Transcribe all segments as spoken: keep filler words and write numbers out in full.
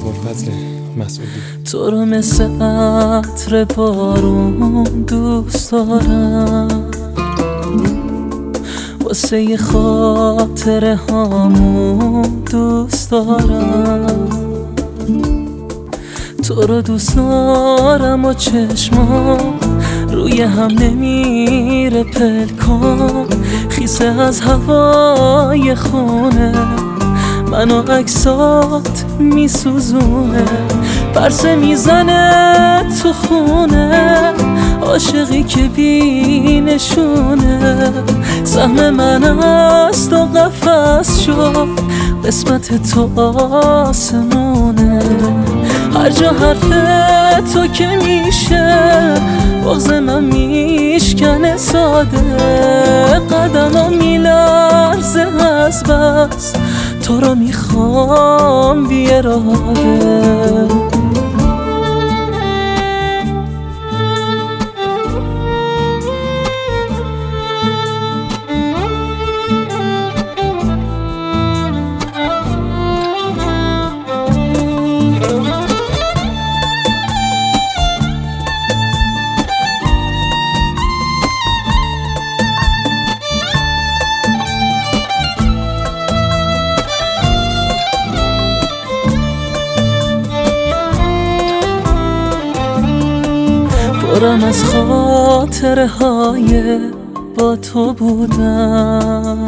ابوالفضل مسعودی. تو رو مثل عطر بارون دوست دارم، واسه خاطره هامون دوست دارم. تو رو دوست دارم و چشمام روی هم نمیره پلکان، خیسه از هوای خونه منو عکسات میسوزونه، پرسه میزنه تو خونه عاشقی که بی نشونه. سهم من است و قفس شد قسمت تو آسمونه، هر جا حرف تو که میشه بغض من میشکنه ساده، قدمم میلرزه از بس تو رو میخوام بی اراده. پرم از خاطره های با تو بودم،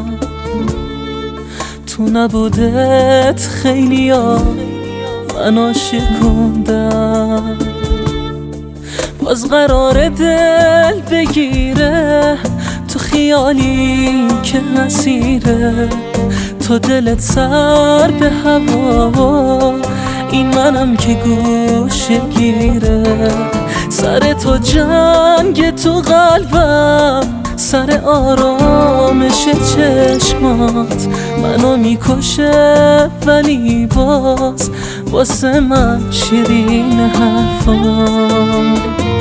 تو نبودت خیلی ها منو شکوندم، باز قرار دل بگیره تو خیالی که مسیره، تو دلت سر به هوا این منم که گوشه گیره، سر تو جنگ تو قلبم سر آرامش چشمات منو میکشه، ولی باز واسه من شیرین حرفات.